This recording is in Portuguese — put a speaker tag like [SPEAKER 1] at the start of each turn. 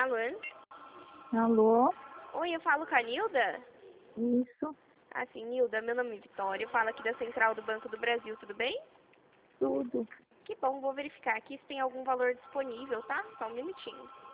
[SPEAKER 1] Alô?
[SPEAKER 2] Alô?
[SPEAKER 1] Oi, eu falo com a Nilda?
[SPEAKER 2] Isso,
[SPEAKER 1] Sim, Nilda, meu nome é Vitória, eu falo aqui da Central do Banco do Brasil, tudo bem?
[SPEAKER 2] tudo.
[SPEAKER 1] Que bom, vou verificar aqui se tem algum valor disponível, tá? Só um minutinho.